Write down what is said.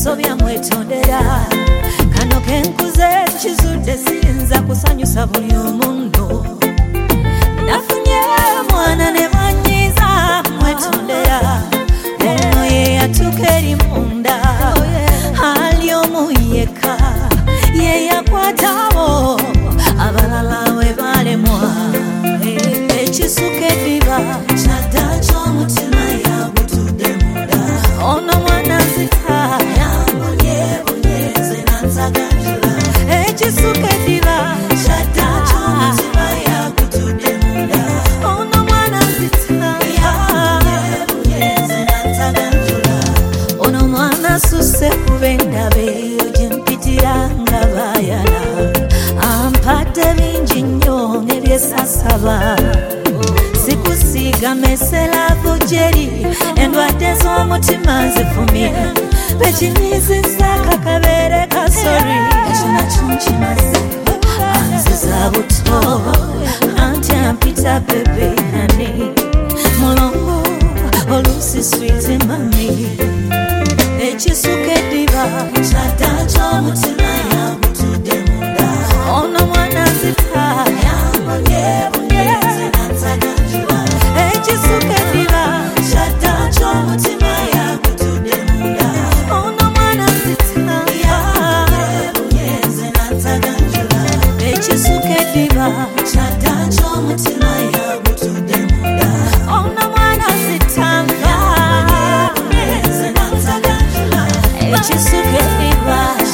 musobya mwetondera kano kenkuze kizudde siyinza kusanyusa buli omundo nafunye mwana ne banyiza mwetondera ono ye yatuuka eri munda ali omu yekka ye yakwatabo abalala we balemwa ekisuka eddiba kyadda ky'omutima yagutudde munda ono mwana nzita yambonyebonyeze nansaganjula ekisuka eddiba kyadda ky'omutima yagutudde munda ono mwana nzita yambonyebonyeze nansaganjula ono mwana asusse kuba endaba eyo gye mpitira nga bayala ampadde bingi nnyo n'ebyesasaba sikusiiga meselavu jeri endwadde z'omutima nzifumye bekinyizizza kakabeere kasori ekyo nakyo nkimaze anziza buto anti ampita bebe hani mulongo oluusi switi mami ekisuka eddiba kyadda ky'omutima yagutudde munda ono mwana nzita yambonyebonyeze nansaganjula ekisuka eddiba kyadda ky'omutima yagutudde munda ono mwana nzita yambonyebonyeze nansaganjula ekisuka eddiba kyadda ky'omutima yagutudde munda ono mwana nzita yambonyebonyeze nansaganjula ekisuka eddiba